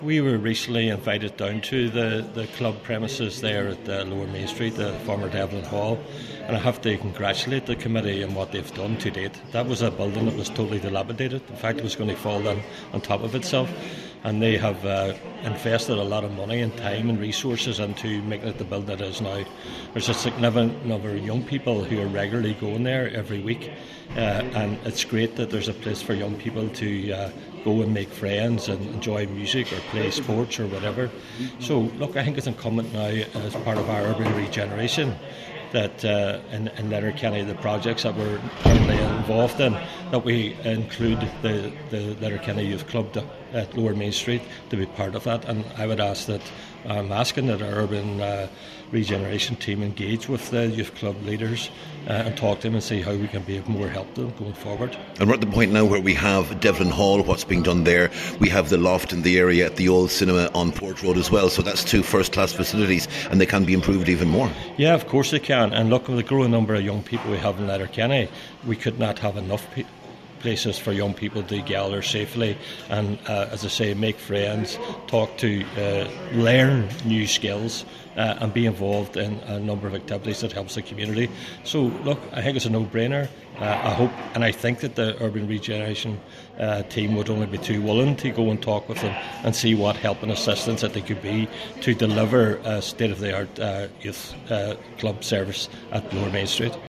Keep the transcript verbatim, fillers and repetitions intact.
We were recently invited down to the, the club premises there at uh, Lower Main Street, the former Devlin Hall, and I have to congratulate the committee on what they've done to date. That was a building that was totally dilapidated. In fact, it was going to fall down on top of itself, and they have uh, invested a lot of money and time and resources into making it the building it is now. There's a significant number of young people who are regularly going there every week, uh, and it's great that there's a place for young people to uh, go and make friends and enjoy music or play sports or whatever. So look, I think it's incumbent now as part of our urban regeneration that uh, in, in Letterkenny, the projects that we're currently involved in, that we include the, the Letterkenny Youth Club to, at Lower Main Street to be part of that. And I would ask that, I'm asking that our urban uh, regeneration team engage with the youth club leaders uh, and talk to them and see how we can be of more help to them going forward. And we're at the point now where we have Devlin Hall, what's being done there. We have the loft in the area at the old cinema on Port Road as well. So that's two first-class facilities, and they can be improved even more. Yeah, of course they can. And look, with the growing number of young people we have in Letterkenny, we could not have enough people. Places for young people to gather safely and, uh, as I say, make friends, talk to, uh, learn new skills uh, and be involved in a number of activities that helps the community. So, look, I think it's a no-brainer. Uh, I hope and I think that the Urban Regeneration uh, team would only be too willing to go and talk with them and see what help and assistance that they could be to deliver a state-of-the-art uh, youth uh, club service at Lower Main Street.